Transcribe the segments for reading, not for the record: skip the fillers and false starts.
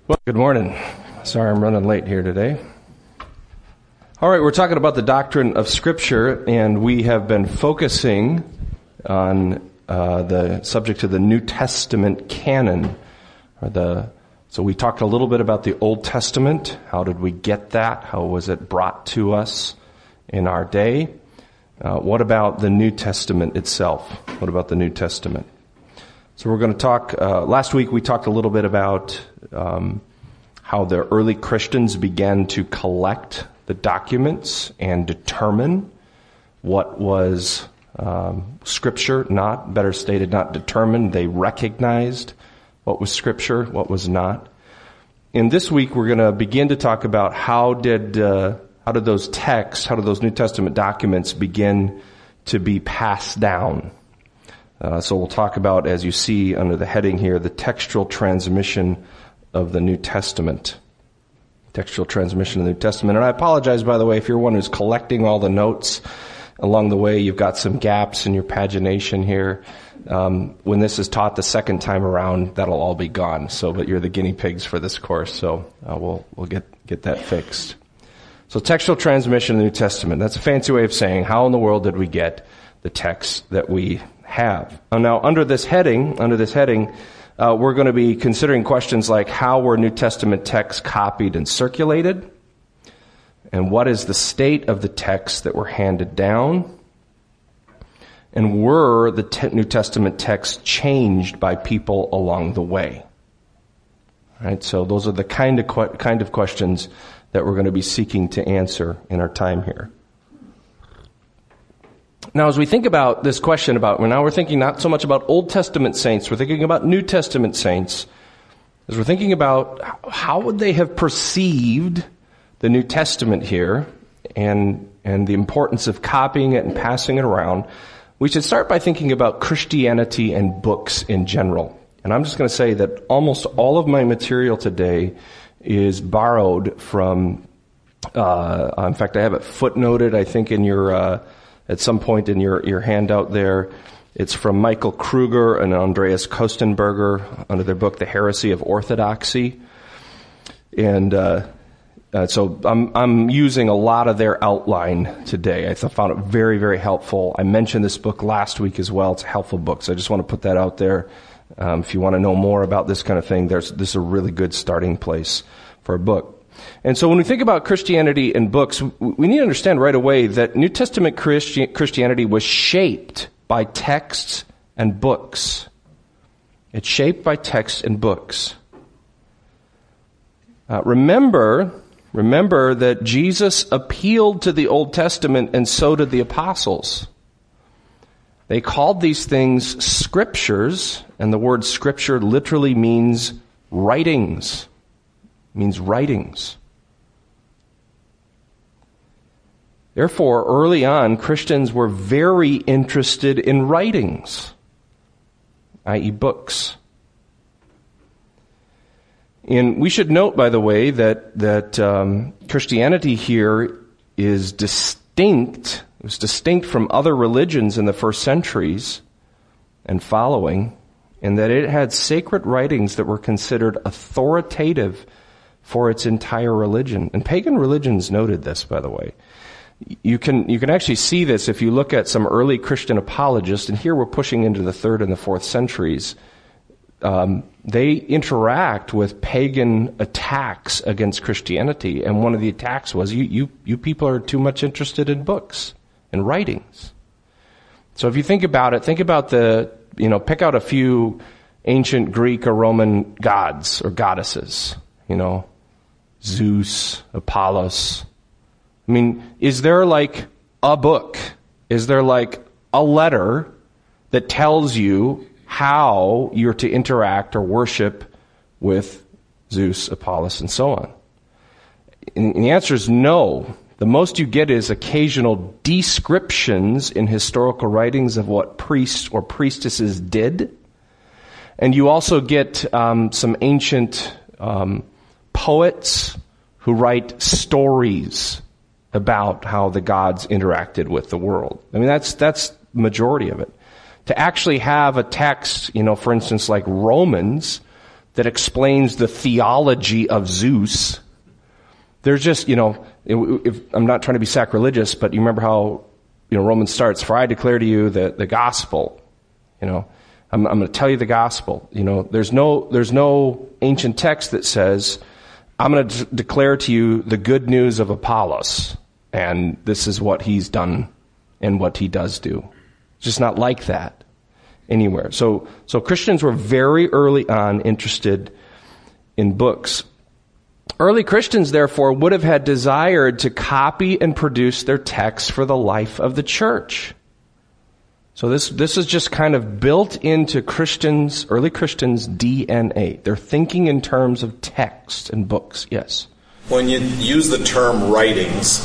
Well, good morning. Sorry I'm running late here today. All right, we're talking about the doctrine of Scripture, and we have been focusing on the subject of the New Testament canon. So we talked a little bit about the Old Testament. How did we get that? How was it brought to us in our day? What about the New Testament itself? What about the New Testament? So we're going to talk, last week we talked a little bit about how the early Christians began to collect the documents and determine what was Scripture, better stated, not determined. They recognized what was Scripture, what was not. And this week we're going to begin to talk about how did those texts, how did those New Testament documents begin to be passed down? So we'll talk about, as you see under the heading here, the textual transmission of the New Testament. Textual transmission of the New Testament. And I apologize, by the way, if you're one who's collecting all the notes along the way, you've got some gaps in your pagination here. When this is taught the second time around, that'll all be gone. But you're the guinea pigs for this course, so we'll get that fixed. So textual transmission of the New Testament. That's a fancy way of saying, how in the world did we get the text that we have? Now, under this heading, we're going to be considering questions like, how were New Testament texts copied and circulated? And what is the state of the texts that were handed down? And were the New Testament texts changed by people along the way? All right, so those are the kind of questions that we're going to be seeking to answer in our time here. Now, as we think about this question we're thinking not so much about Old Testament saints, we're thinking about New Testament saints. As we're thinking about how would they have perceived the New Testament here and the importance of copying it and passing it around, we should start by thinking about Christianity and books in general. And I'm just going to say that almost all of my material today is borrowed from, in fact, I have it footnoted, I think, in your at some point in your handout there. It's from Michael Kruger and Andreas Kostenberger under their book, The Heresy of Orthodoxy. And so I'm using a lot of their outline today. I found it very, very helpful. I mentioned this book last week as well. It's a helpful book, so I just want to put that out there. If you want to know more about this kind of thing, this is a really good starting place for a book. And so when we think about Christianity and books, we need to understand right away that New Testament Christianity was shaped by texts and books. It's shaped by texts and books. Remember that Jesus appealed to the Old Testament, and so did the apostles. They called these things scriptures, and the word scripture literally means writings. Therefore, early on, Christians were very interested in writings, i.e. books. And we should note, by the way, that Christianity here is distinct. It was distinct from other religions in the first centuries and following, in that it had sacred writings that were considered authoritative for its entire religion. And pagan religions noted this, by the way. You can actually see this if you look at some early Christian apologists, and here we're pushing into the 3rd and the 4th centuries. They interact with pagan attacks against Christianity, and one of the attacks was, you people are too much interested in books and writings. So if you think about it, pick out a few ancient Greek or Roman gods or goddesses, Zeus, Apollos. I mean, is there like a book? Is there like a letter that tells you how you're to interact or worship with Zeus, Apollos, and so on? And the answer is no. The most you get is occasional descriptions in historical writings of what priests or priestesses did. And you also get some ancient poets who write stories about how the gods interacted with the world. I mean, that's the majority of it. To actually have a text, for instance, like Romans, that explains the theology of Zeus. There's just, if I'm not trying to be sacrilegious, but you remember how, Romans starts, for I declare to you the gospel. I'm going to tell you the gospel. There's no ancient text that says, I'm going to declare to you the good news of Apollos, and this is what he's done and what he does do. It's just not like that anywhere. So Christians were very early on interested in books. Early Christians, therefore, would have had desired to copy and produce their texts for the life of the church. So this is just kind of built into early Christians' DNA. They're thinking in terms of text and books. Yes? When you use the term writings,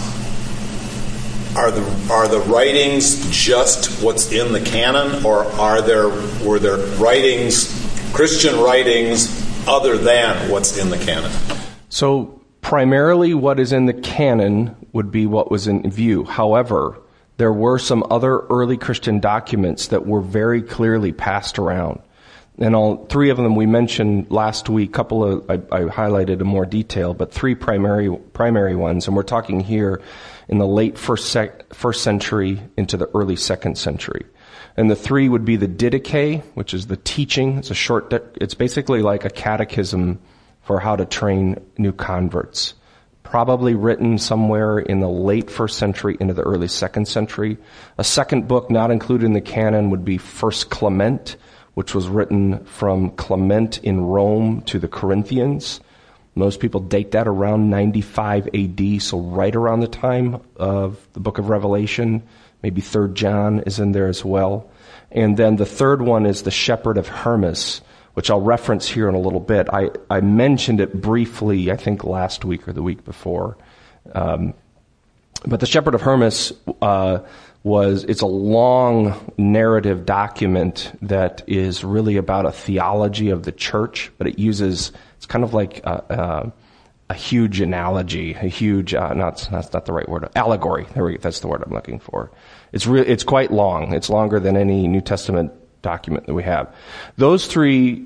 are the writings just what's in the canon, or were there writings, Christian writings, other than what's in the canon? So primarily what is in the canon would be what was in view. However, there were some other early Christian documents that were very clearly passed around. And all three of them we mentioned last week. I highlighted in more detail, but three primary ones. And we're talking here in the late first century into the early second century. And the three would be the Didache, which is the teaching. It's basically like a catechism for how to train new converts. Probably written somewhere in the late first century into the early second century. A second book not included in the canon would be First Clement, which was written from Clement in Rome to the Corinthians. Most people date that around 95 AD, so right around the time of the book of Revelation. Maybe 3rd John is in there as well. And then the third one is the Shepherd of Hermas, which I'll reference here in a little bit. I mentioned it briefly, I think last week or the week before. But the Shepherd of Hermas it's a long narrative document that is really about a theology of the church, but it's kind of like a huge analogy, that's not the right word, allegory. That's the word I'm looking for. It's quite long. It's longer than any New Testament document that we have. Those three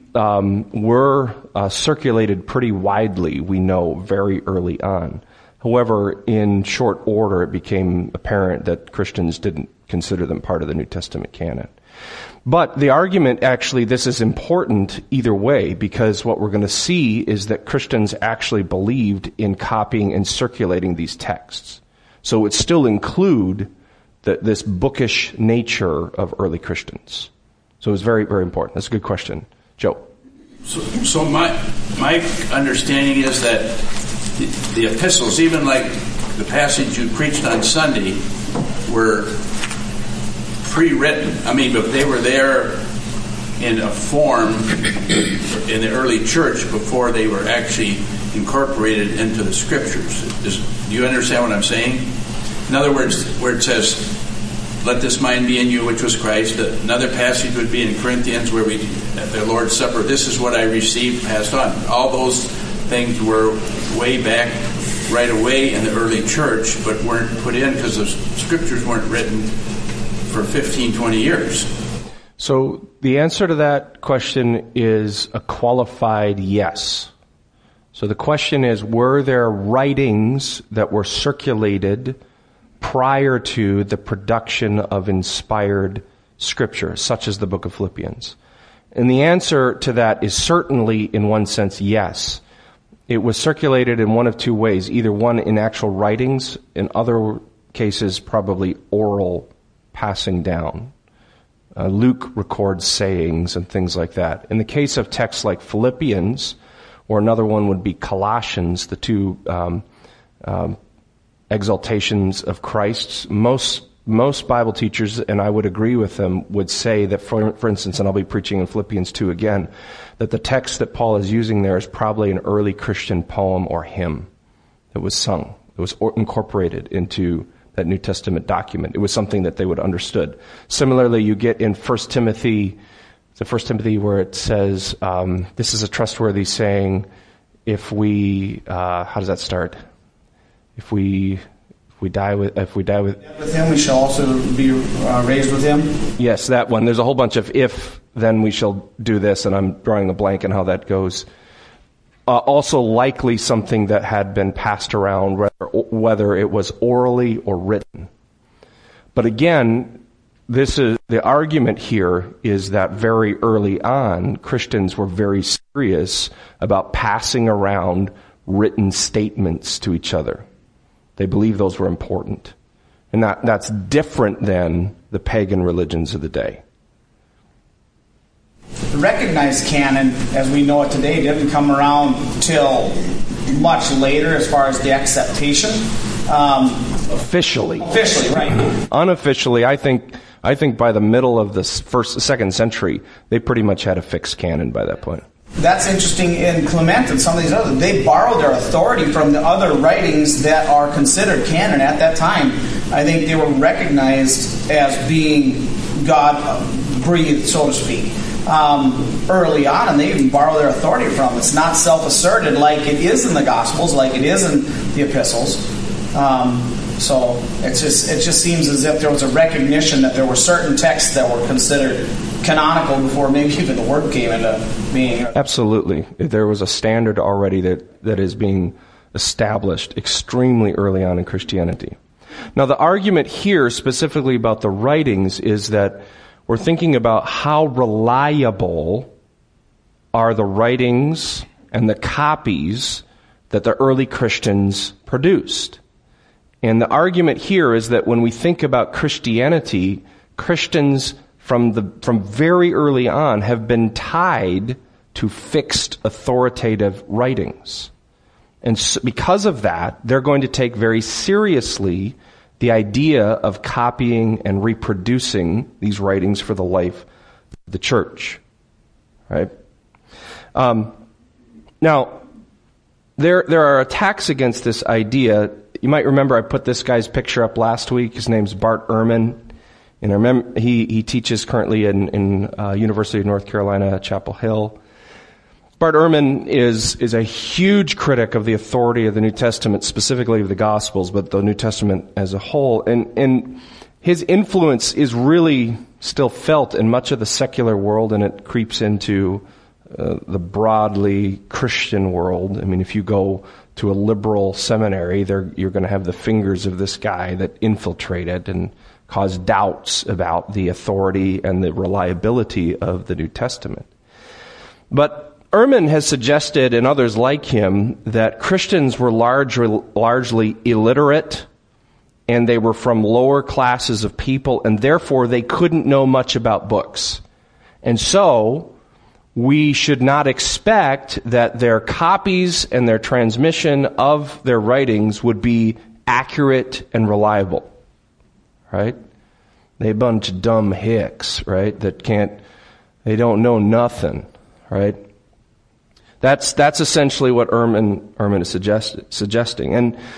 were circulated pretty widely, we know, very early on. However, in short order, it became apparent that Christians didn't consider them part of the New Testament canon. But the argument, actually, this is important either way, because what we're going to see is that Christians actually believed in copying and circulating these texts. So it would still include this bookish nature of early Christians. So it was very, very important. That's a good question. Joe? So my understanding is that the epistles, even like the passage you preached on Sunday, were pre-written. I mean, but they were there in a form in the early church before they were actually incorporated into the scriptures. Do you understand what I'm saying? In other words, where it says, let this mind be in you, which was Christ. Another passage would be in Corinthians where at the Lord's Supper, this is what I received, passed on. All those things were way back right away in the early church, but weren't put in because the scriptures weren't written for 15, 20 years. So the answer to that question is a qualified yes. So the question is, were there writings that were circulated prior to the production of inspired scripture, such as the book of Philippians? And the answer to that is certainly, in one sense, yes. It was circulated in one of two ways, either one in actual writings, in other cases probably oral passing down. Luke records sayings and things like that. In the case of texts like Philippians, or another one would be Colossians, the two exaltations of Christ. Most Bible teachers, and I would agree with them, would say that, for instance, and I'll be preaching in Philippians 2 again, that the text that Paul is using there is probably an early Christian poem or hymn that was sung. It was incorporated into that New Testament document. It was something that they would have understood. Similarly, you get in 1 Timothy, the 1 Timothy where it says, this is a trustworthy saying, if we, how does that start? If we die with him, we shall also be raised with him. Yes, that one. There's a whole bunch of if then we shall do this, and I'm drawing a blank on how that goes. Also likely something that had been passed around, whether it was orally or written. But again, this is the argument here is that very early on, Christians were very serious about passing around written statements to each other. They believed those were important. And that's different than the pagan religions of the day. The recognized canon, as we know it today, didn't come around till much later as far as the acceptation. Officially, right. Unofficially, I think by the middle of the second century, they pretty much had a fixed canon by that point. That's interesting in Clement and some of these others. They borrowed their authority from the other writings that are considered canon at that time. I think they were recognized as being God-breathed, so to speak, early on, and they even borrow their authority from. It's not self-asserted like it is in the Gospels, like it is in the epistles. So it just seems as if there was a recognition that there were certain texts that were considered canonical before maybe even the word came into being. Absolutely. There was a standard already that is being established extremely early on in Christianity. Now, the argument here specifically about the writings is that we're thinking about how reliable are the writings and the copies that the early Christians produced. And the argument here is that when we think about Christianity, Christians from very early on have been tied to fixed authoritative writings. And so because of that, they're going to take very seriously the idea of copying and reproducing these writings for the life of the church. Right? Now, there are attacks against this idea. You might remember I put this guy's picture up last week. His name's Bart Ehrman. And I remember he teaches currently in University of North Carolina at Chapel Hill. Bart Ehrman is a huge critic of the authority of the New Testament, specifically of the Gospels, but the New Testament as a whole. And his influence is really still felt in much of the secular world, and it creeps into the broadly Christian world. I mean, if you go to a liberal seminary, you're going to have the fingers of this guy that infiltrated and caused doubts about the authority and the reliability of the New Testament. But Ehrman has suggested, and others like him, that Christians were largely illiterate, and they were from lower classes of people, and therefore they couldn't know much about books. And so we should not expect that their copies and their transmission of their writings would be accurate and reliable. Right? They a bunch of dumb hicks, right? They don't know nothing, right? That's essentially what Ehrman is suggesting.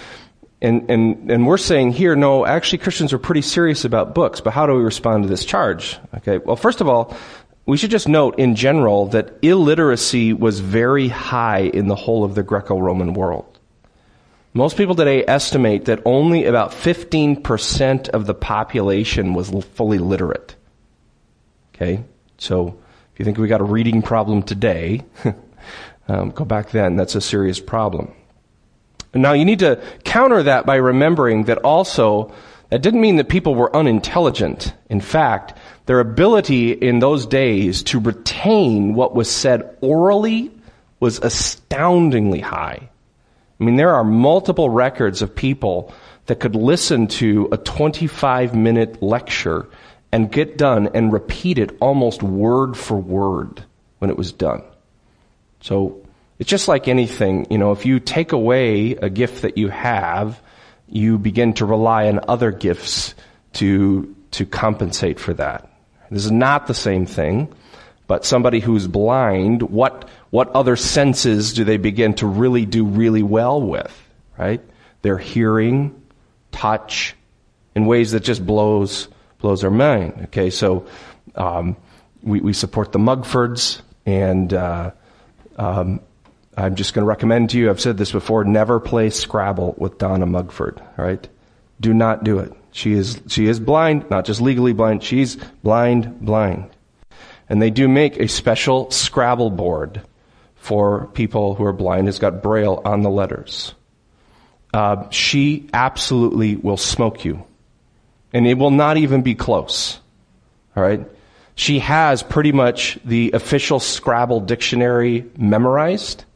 And we're saying here, no, actually Christians are pretty serious about books, but how do we respond to this charge? Okay, well, first of all, we should just note in general that illiteracy was very high in the whole of the Greco-Roman world. Most people today estimate that only about 15% of the population was fully literate. Okay? So, if you think we got a reading problem today, go back then, that's a serious problem. And now you need to counter that by remembering that also, that didn't mean that people were unintelligent. In fact, their ability in those days to retain what was said orally was astoundingly high. I mean, there are multiple records of people that could listen to a 25-minute lecture and get done and repeat it almost word for word when it was done. So it's just like anything, if you take away a gift that you have, you begin to rely on other gifts to compensate for that. This is not the same thing, but somebody who's blind, what other senses do they begin to really do really well with, right? Their hearing, touch, in ways that just blows our mind. Okay, so we support the Mugfords, and I'm just going to recommend to you, I've said this before, never play Scrabble with Donna Mugford, right? Do not do it. She is blind, not just legally blind, she's blind. And they do make a special Scrabble board for people who are blind. It's got Braille on the letters. She absolutely will smoke you. And it will not even be close. All right? She has pretty much the official Scrabble dictionary memorized.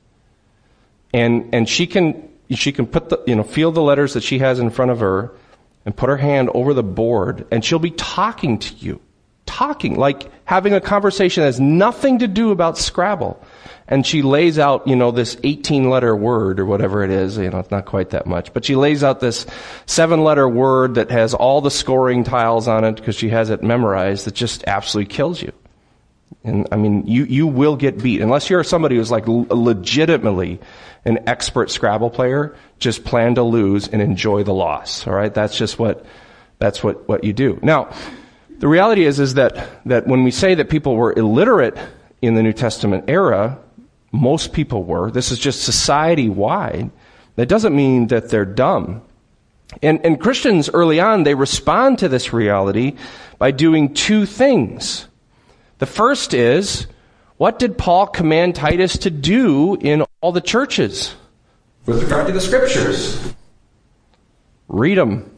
And she can put feel the letters that she has in front of her and put her hand over the board, and she'll be talking to you. Talking, like having a conversation that has nothing to do about Scrabble. And she lays out, this 18-letter word or whatever it is. It's not quite that much. But she lays out this 7-letter word that has all the scoring tiles on it because she has it memorized that just absolutely kills you. And, you will get beat. Unless you're somebody who's like legitimately an expert Scrabble player, just plan to lose and enjoy the loss. All right? That's what you do. Now, the reality is that when we say that people were illiterate in the New Testament era, most people were. This is just society-wide. That doesn't mean that they're dumb. And Christians early on, they respond to this reality by doing two things. The first is, what did Paul command Titus to do in all the churches with regard to the Scriptures? Read them.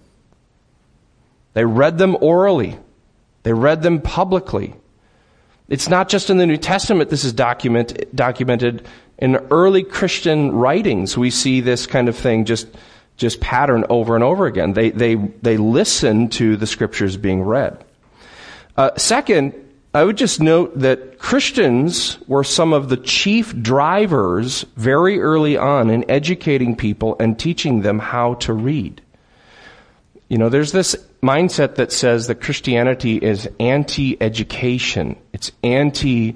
They read them orally. They read them publicly. It's not just in the New Testament this is documented. In early Christian writings, we see this kind of thing just patterned over and over again. They listen to the Scriptures being read. Second, I would just note that Christians were some of the chief drivers very early on in educating people and teaching them how to read. There's this mindset that says that Christianity is anti-education. It's anti,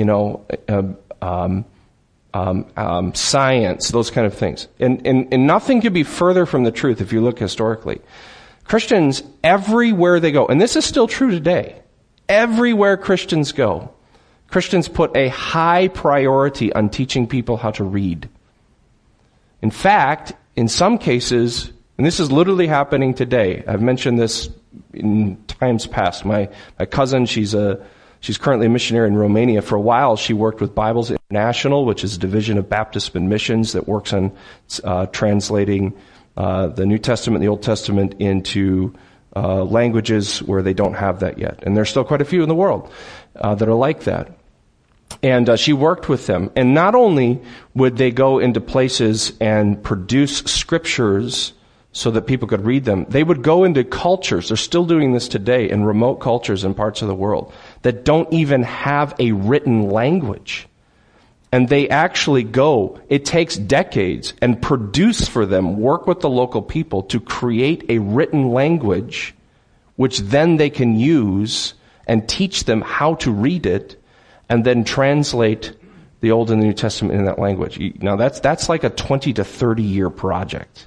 science, those kind of things. And nothing could be further from the truth if you look historically. Christians, everywhere they go, and this is still true today, everywhere Christians go, Christians put a high priority on teaching people how to read. In fact, in some cases, and this is literally happening today. I've mentioned this in times past. My cousin, she's currently a missionary in Romania. For a while, she worked with Bibles International, which is a division of Baptist missions that works on translating the New Testament and the Old Testament into languages where they don't have that yet. And there's still quite a few in the world that are like that. And she worked with them. And not only would they go into places and produce scriptures so that people could read them, they would go into cultures, they're still doing this today, in remote cultures in parts of the world that don't even have a written language. And they actually go, it takes decades, and produce for them, work with the local people to create a written language which then they can use and teach them how to read it and then translate the Old and the New Testament in that language. Now that's like a 20 to 30 year project.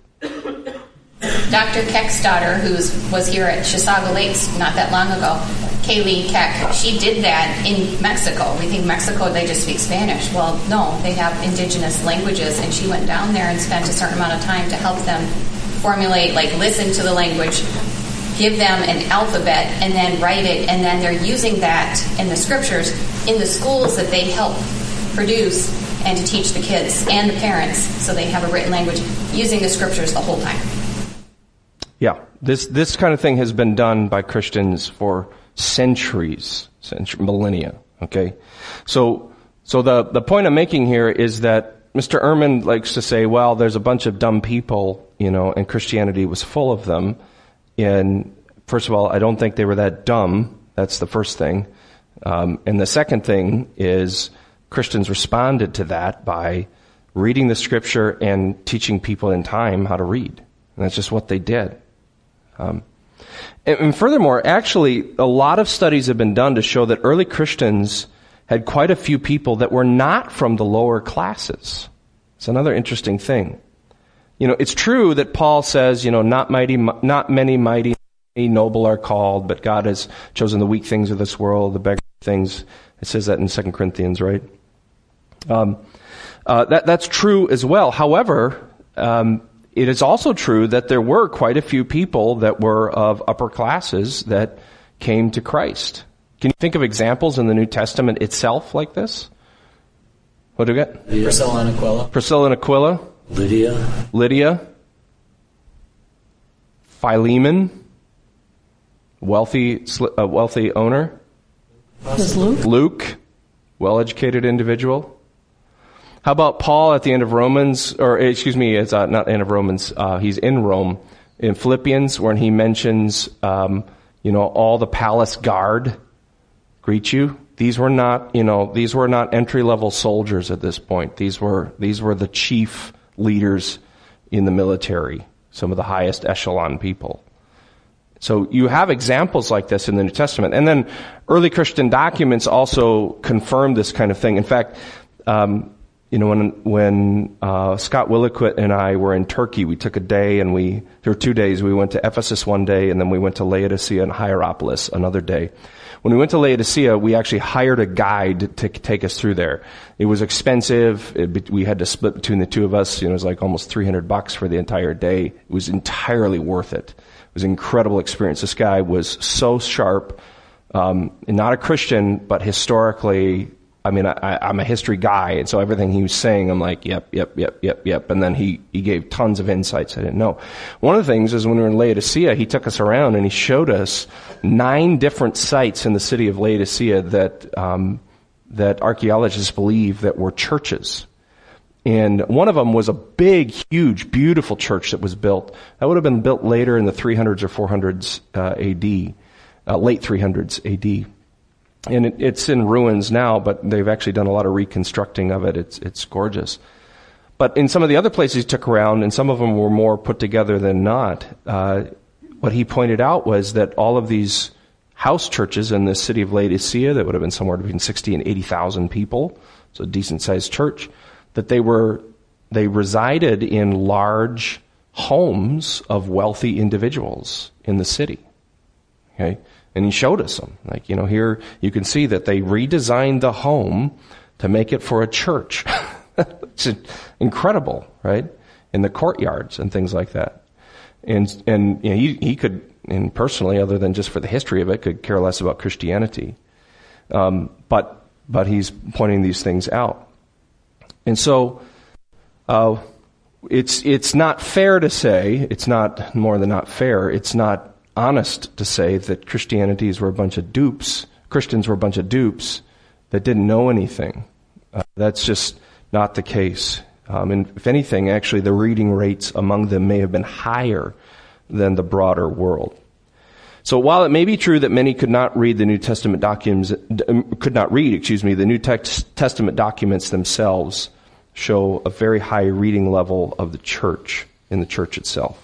Dr. Keck's daughter, who was here at Chisago Lakes not that long ago, Kaylee Keck, she did that in Mexico. We think Mexico, they just speak Spanish. Well, no, they have indigenous languages, and she went down there and spent a certain amount of time to help them formulate, listen to the language, give them an alphabet, and then write it, and then they're using that in the scriptures in the schools that they help produce and to teach the kids and the parents so they have a written language using the scriptures the whole time. Yeah, this kind of thing has been done by Christians for centuries, millennia, okay? So the point I'm making here is that Mr. Ehrman likes to say, well, there's a bunch of dumb people, and Christianity was full of them. And first of all, I don't think they were that dumb. That's the first thing. And the second thing is Christians responded to that by reading the scripture and teaching people in time how to read. And that's just what they did. And furthermore, actually, a lot of studies have been done to show that early Christians had quite a few people that were not from the lower classes. It's another interesting thing. It's true that Paul says, not many mighty, noble are called, but God has chosen the weak things of this world, the beggar things. It says that in 2 Corinthians, right? That's true as well. However, it is also true that there were quite a few people that were of upper classes that came to Christ. Can you think of examples in the New Testament itself like this? What do we get? Priscilla and Aquila. Priscilla and Aquila. Lydia. Philemon. Wealthy owner. Luke. Well-educated individual. How about Paul at the end of Romans, it's not end of Romans, he's in Rome, in Philippians, when he mentions, all the palace guard greet you. These were not entry-level soldiers at this point. These were the chief leaders in the military, some of the highest echelon people. So you have examples like this in the New Testament. And then early Christian documents also confirm this kind of thing. In fact, when Scott Williquit and I were in Turkey, we took a day there were 2 days. We went to Ephesus one day, and then we went to Laodicea and Hierapolis another day. When we went to Laodicea, we actually hired a guide to take us through there. It was expensive. We had to split between the two of us. It was like almost $300 for the entire day. It was entirely worth it. It was an incredible experience. This guy was so sharp, not a Christian, but historically, I'm a history guy, and so everything he was saying, I'm like, yep. And then he gave tons of insights I didn't know. One of the things is when we were in Laodicea, he took us around and he showed us 9 different sites in the city of Laodicea that archaeologists believe that were churches. And one of them was a big, huge, beautiful church that was built. That would have been built later in the 300s or 400s AD, late 300s AD. And it's in ruins now, but they've actually done a lot of reconstructing of it. It's gorgeous. But in some of the other places he took around, and some of them were more put together than not, what he pointed out was that all of these house churches in the city of Laodicea, that would have been somewhere between 60 and 80,000 people, so a decent-sized church, that they resided in large homes of wealthy individuals in the city. Okay? And he showed us them. Here you can see that they redesigned the home to make it for a church. It's incredible, right? In the courtyards and things like that. And he could, and personally, other than just for the history of it, could care less about Christianity. But he's pointing these things out. And so, it's not fair to say, it's not more than not fair, it's not honest to say that Christians were a bunch of dupes that didn't know anything. That's just not the case. And if anything, actually, the reading rates among them may have been higher than the broader world. So while it may be true that many could not read the New Testament documents, the New Testament documents themselves show a very high reading level of the church, in the church itself.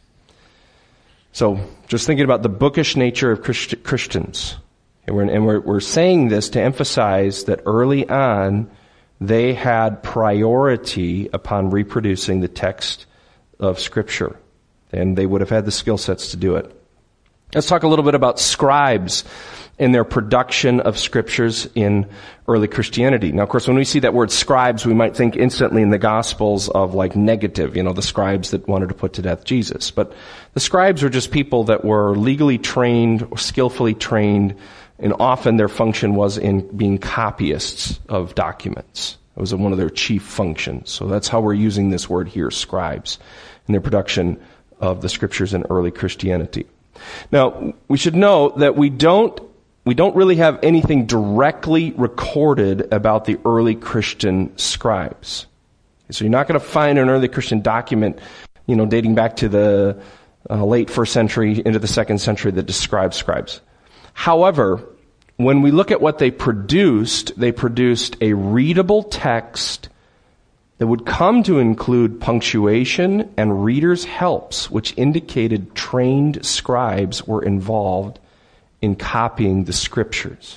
So, just thinking about the bookish nature of Christians. And we're saying this to emphasize that early on, they had priority upon reproducing the text of Scripture. And they would have had the skill sets to do it. Let's talk a little bit about scribes and their production of scriptures in early Christianity. Now, of course, when we see that word scribes, we might think instantly in the Gospels of negative, the scribes that wanted to put to death Jesus. But the scribes were just people that were legally trained or skillfully trained, and often their function was in being copyists of documents. It was one of their chief functions. So that's how we're using this word here, scribes, in their production of the scriptures in early Christianity. Now, we should note that we don't really have anything directly recorded about the early Christian scribes. So you're not going to find an early Christian document, dating back to the late first century into the second century that describes scribes. However, when we look at what they produced a readable text that would come to include punctuation and readers' helps, which indicated trained scribes were involved in copying the scriptures.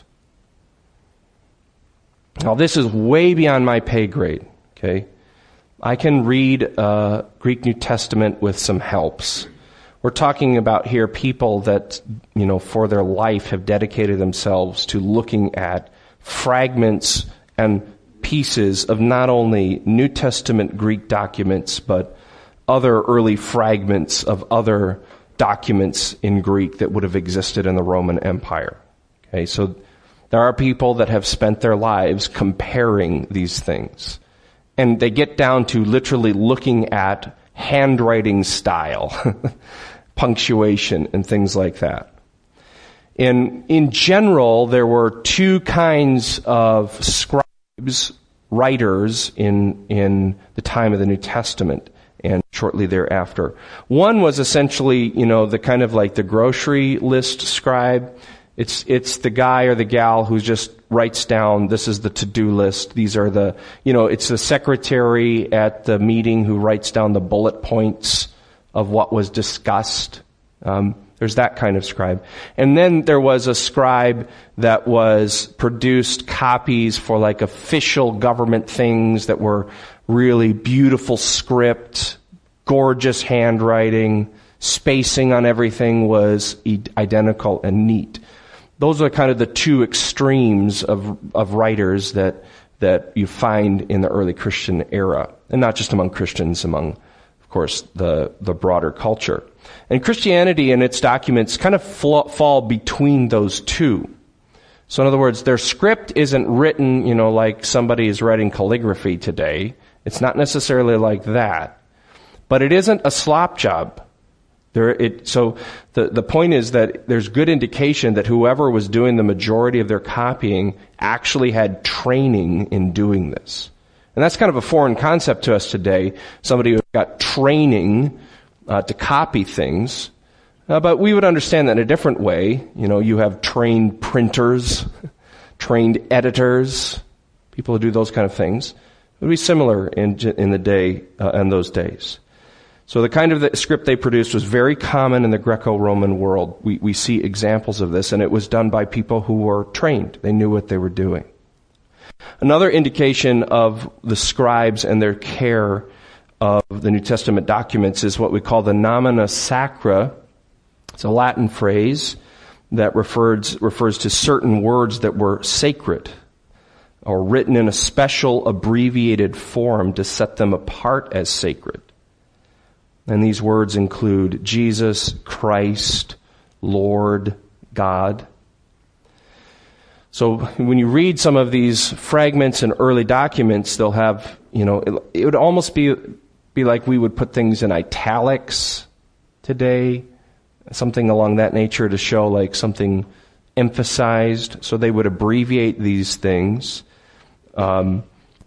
Now, this is way beyond my pay grade, okay? I can read Greek New Testament with some helps. We're talking about here people that, for their life have dedicated themselves to looking at fragments and pieces of not only New Testament Greek documents, but other early fragments of other documents in Greek that would have existed in the Roman Empire. Okay, so there are people that have spent their lives comparing these things. And they get down to literally looking at handwriting style, punctuation, and things like that. In general, there were two kinds of scribes, writers in the time of the New Testament and shortly thereafter. One was essentially, the kind of like the grocery list scribe. It's the guy or the gal who just writes down, this is the to-do list. These are the, it's the secretary at the meeting who writes down the bullet points of what was discussed. There's that kind of scribe. And then there was a scribe that was produced copies for like official government things that were really beautiful script, gorgeous handwriting, spacing on everything was identical and neat. Those are kind of the two extremes of writers that you find in the early Christian era. And not just among Christians, among, of course, the broader culture. And Christianity and its documents kind of fall between those two. So in other words, their script isn't written, like somebody is writing calligraphy today. It's not necessarily like that. But it isn't a slop job. So the point is that there's good indication that whoever was doing the majority of their copying actually had training in doing this. And that's kind of a foreign concept to us today. Somebody who got training to copy things. But we would understand that in a different way. You have trained printers, trained editors, people who do those kind of things. It would be similar in the day, in those days. So the kind of the script they produced was very common in the Greco-Roman world. We see examples of this, and it was done by people who were trained. They knew what they were doing. Another indication of the scribes and their care of the New Testament documents is what we call the nomina sacra. It's a Latin phrase that refers to certain words that were sacred or written in a special abbreviated form to set them apart as sacred. And these words include Jesus, Christ, Lord, God. So when you read some of these fragments in early documents, they'll have, it would almost be like we would put things in italics today, something along that nature to show like something emphasized. So they would abbreviate these things, or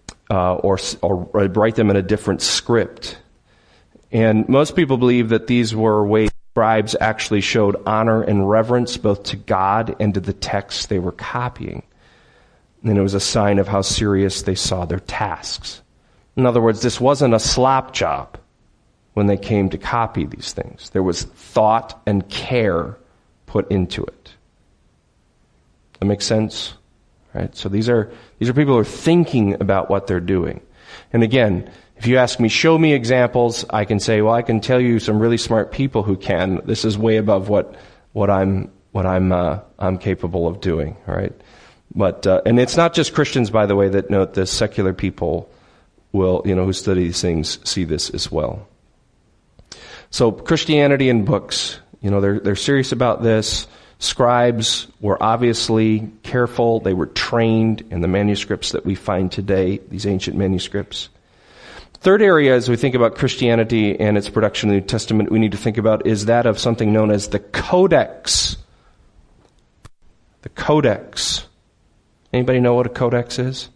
write them in a different script. And most people believe that these were ways scribes actually showed honor and reverence both to God and to the text they were copying. And it was a sign of how serious they saw their tasks. In other words, this wasn't a slop job when they came to copy these things. There was thought and care put into it. That makes sense? Right? So these are people who are thinking about what they're doing. And again, if you ask me, show me examples, I can say, well, I can tell you some really smart people who can. This is way above what I'm capable of doing. All right, but and it's not just Christians, by the way, that note this. Secular people will, who study these things, see this as well. So Christianity and books, they're serious about this. Scribes were obviously careful. They were trained in the manuscripts that we find today, these ancient manuscripts. Third area, as we think about Christianity and its production in the New Testament, we need to think about is that of something known as the Codex. The Codex. Anybody know what a codex is?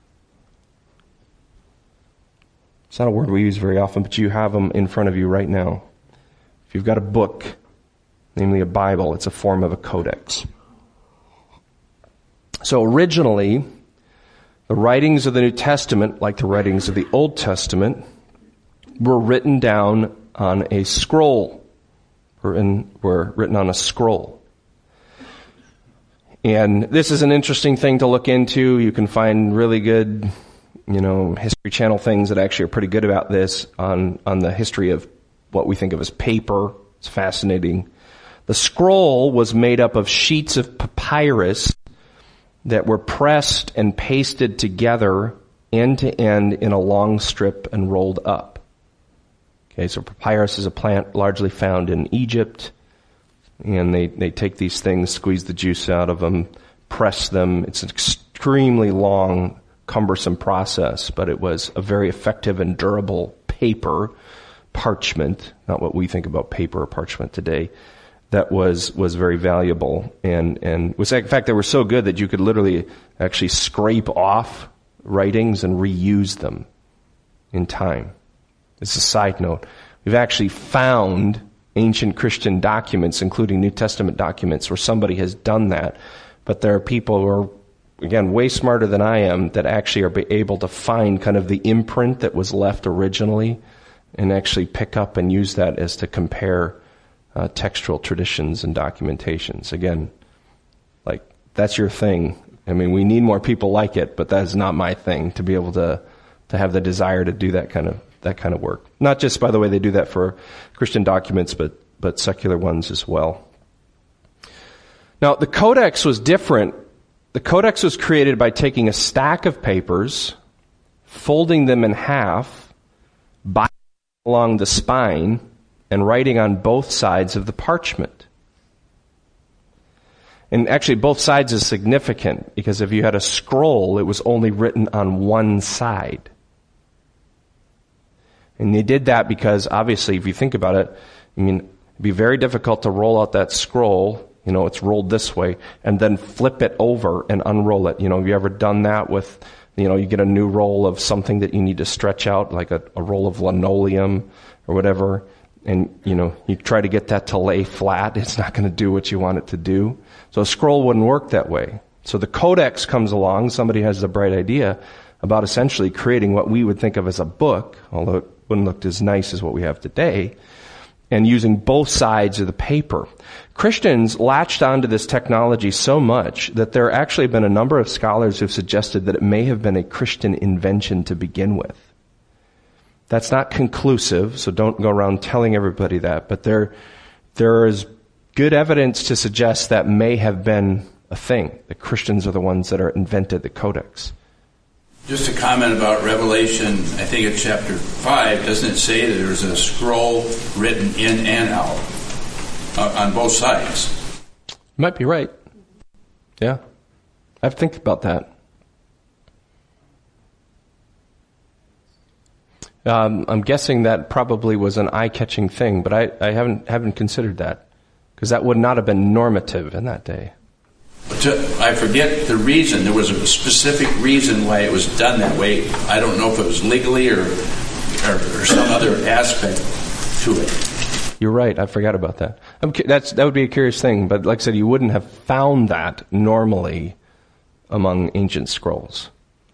It's not a word we use very often, but you have them in front of you right now. If you've got a book, namely a Bible, it's a form of a codex. So originally, the writings of the New Testament, like the writings of the Old Testament, were written down on a scroll. Were written on a scroll. And this is an interesting thing to look into. You can find really good, History Channel things that actually are pretty good about this on the history of what we think of as paper. It's fascinating. The scroll was made up of sheets of papyrus that were pressed and pasted together end to end in a long strip and rolled up. Okay, so papyrus is a plant largely found in Egypt, And they take these things, squeeze the juice out of them, press them. It's an extremely long, cumbersome process, but it was a very effective and durable paper, parchment, not what we think about paper or parchment today, that was very valuable. And was, in fact, they were so good that you could literally actually scrape off writings and reuse them in time. As a side note, we've actually found ancient Christian documents, including New Testament documents, where somebody has done that. But there are people who are, again, way smarter than I am, that actually are able to find kind of the imprint that was left originally and actually pick up and use that as to compare textual traditions and documentations. Again, like, that's your thing. I mean, we need more people like it, but that is not my thing, to be able to have the desire to do that kind of work. Not just, by the way, they do that for Christian documents, but secular ones as well. Now, the Codex was different. The Codex was created by taking a stack of papers, folding them in half, binding along the spine, and writing on both sides of the parchment. And actually, both sides is significant, because if you had a scroll, it was only written on one side. And they did that because, obviously, if you think about it, I mean, it'd be very difficult to roll out that scroll. You know, it's rolled this way, and then flip it over and unroll it. You know, have you ever done that with, you know, you get a new roll of something that you need to stretch out, like a roll of linoleum or whatever, and, you know, you try to get that to lay flat. It's not going to do what you want it to do. So a scroll wouldn't work that way. So the Codex comes along. Somebody has the bright idea about essentially creating what we would think of as a book, although it wouldn't look as nice as what we have today, and using both sides of the paper. Christians latched onto this technology so much that there actually have been a number of scholars who've suggested that it may have been a Christian invention to begin with. That's not conclusive, so don't go around telling everybody that, but there is good evidence to suggest that may have been a thing. The Christians are the ones that invented the Codex. Just a comment about Revelation, I think it's chapter 5, doesn't it say that there's a scroll written in and out on both sides? You might be right. Yeah. I've think about that. I'm guessing that probably was an eye-catching thing, but I haven't considered that, because that would not have been normative in that day. I forget the reason. There was a specific reason why it was done that way. I don't know if it was legally or some other aspect to it. You're right. I forgot about that. That would be a curious thing, but like I said, you wouldn't have found that normally among ancient scrolls.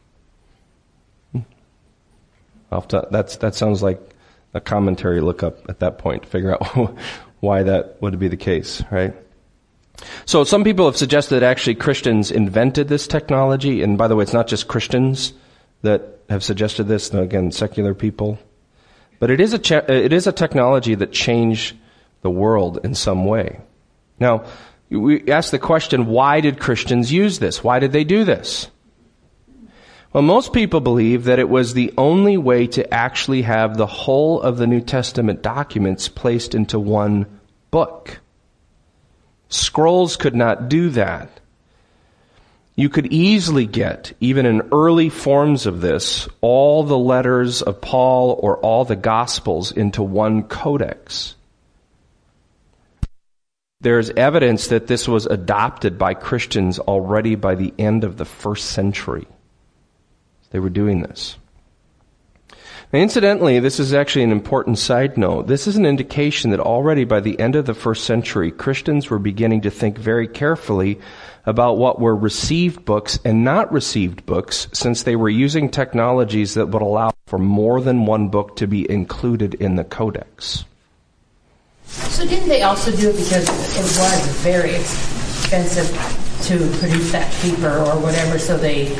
That sounds like a commentary look up at that point to figure out why that would be the case, right? So some people have suggested that actually Christians invented this technology, and by the way, it's not just Christians that have suggested this, again, secular people. But it is a technology that changed the world in some way. Now, we ask the question, why did Christians use this? Why did they do this? Well, most people believe that it was the only way to actually have the whole of the New Testament documents placed into one book. Scrolls could not do that. You could easily get, even in early forms of this, all the letters of Paul or all the Gospels into one codex. There's evidence that this was adopted by Christians already by the end of the first century. They were doing this. Now, incidentally, this is actually an important side note. This is an indication that already by the end of the first century, Christians were beginning to think very carefully about what were received books and not received books, since they were using technologies that would allow for more than one book to be included in the codex. So didn't they also do it because it was very expensive to produce that paper or whatever, so they...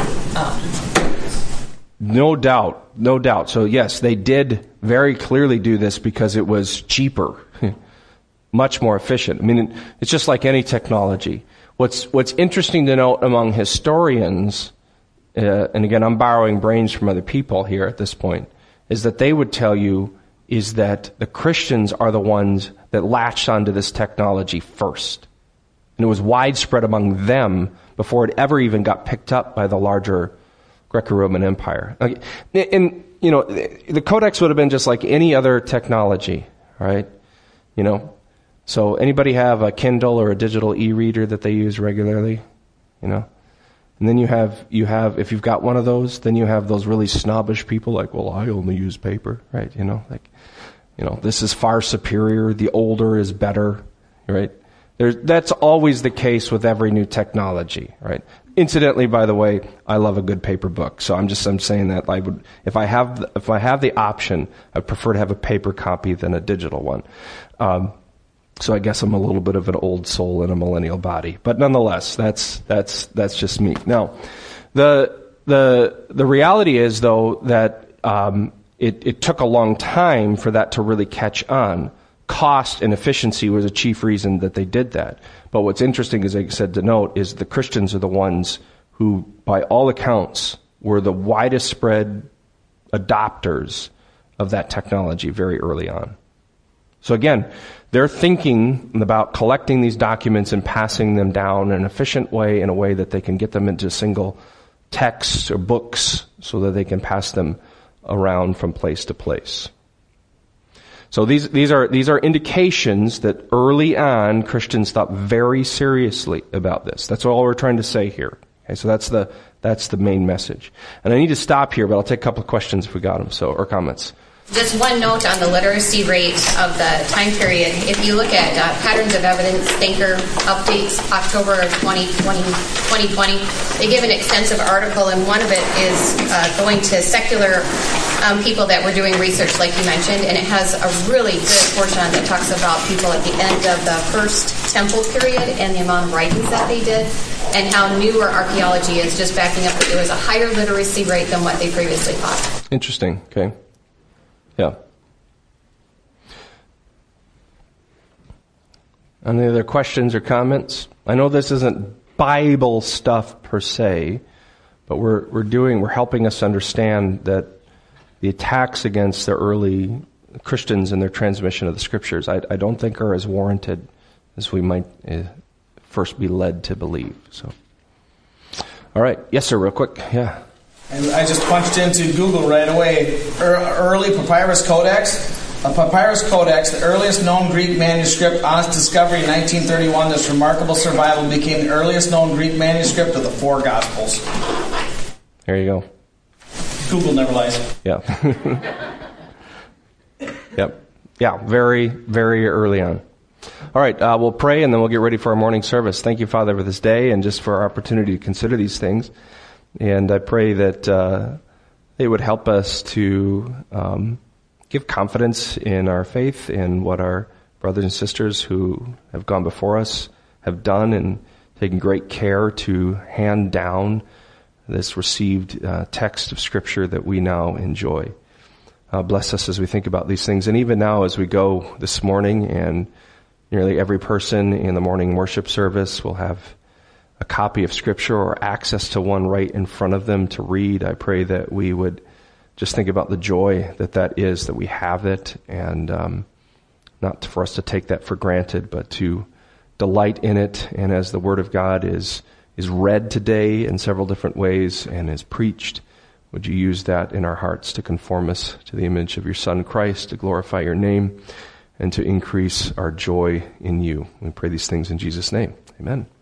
No doubt. So yes, they did very clearly do this because it was cheaper, much more efficient. I mean, it's just like any technology. What's interesting to note among historians, and again, I'm borrowing brains from other people here at this point, is that they would tell you is that the Christians are the ones that latched onto this technology first. And it was widespread among them before it ever even got picked up by the larger Greco-Roman Empire. And, the Codex would have been just like any other technology, right? So anybody have a Kindle or a digital e-reader that they use regularly? And then you have, if you've got one of those, then you have those really snobbish people like, well, I only use paper, right? This is far superior. The older is better, right? That's always the case with every new technology, right? Incidentally, by the way, I love a good paper book. So I'm saying that I would, if I have the option, I'd prefer to have a paper copy than a digital one. So I guess I'm a little bit of an old soul in a millennial body, but nonetheless, that's just me. Now, the reality is though that it took a long time for that to really catch on. Cost and efficiency was a chief reason that they did that. But what's interesting, as I said to note, is the Christians are the ones who, by all accounts, were the widest spread adopters of that technology very early on. So again, they're thinking about collecting these documents and passing them down in an efficient way, in a way that they can get them into single texts or books so that they can pass them around from place to place. So these are indications that early on Christians thought very seriously about this. That's all we're trying to say here. Okay, so that's the main message. And I need to stop here, but I'll take a couple of questions if we got them, or comments. Just one note on the literacy rate of the time period. If you look at Patterns of Evidence, Thinker Updates, October of 2020, they give an extensive article, and one of it is going to secular people that were doing research, like you mentioned, and it has a really good portion that talks about people at the end of the First Temple period and the amount of writings that they did, and how newer archaeology is just backing up that there was a higher literacy rate than what they previously thought. Interesting. Okay. Yeah. Any other questions or comments? I know this isn't Bible stuff per se, but we're helping us understand that the attacks against the early Christians and their transmission of the Scriptures, I don't think are as warranted as we might first be led to believe. So, all right, yes, sir, real quick, yeah. And I just punched into Google right away. Early Papyrus Codex. A Papyrus Codex, the earliest known Greek manuscript, on its discovery in 1931, this remarkable survival became the earliest known Greek manuscript of the four Gospels. There you go. Google never lies. Yeah. Yep. Yeah, very, very early on. All right, we'll pray and then we'll get ready for our morning service. Thank you, Father, for this day and just for our opportunity to consider these things. And I pray that they would help us to give confidence in our faith, in what our brothers and sisters who have gone before us have done and taken great care to hand down this received text of Scripture that we now enjoy. Bless us as we think about these things. And even now as we go this morning, and nearly every person in the morning worship service will have a copy of Scripture or access to one right in front of them to read. I pray that we would just think about the joy that is, that we have it, and not for us to take that for granted, but to delight in it. And as the Word of God is read today in several different ways and is preached, would you use that in our hearts to conform us to the image of your Son Christ, to glorify your name, and to increase our joy in you. We pray these things in Jesus' name. Amen.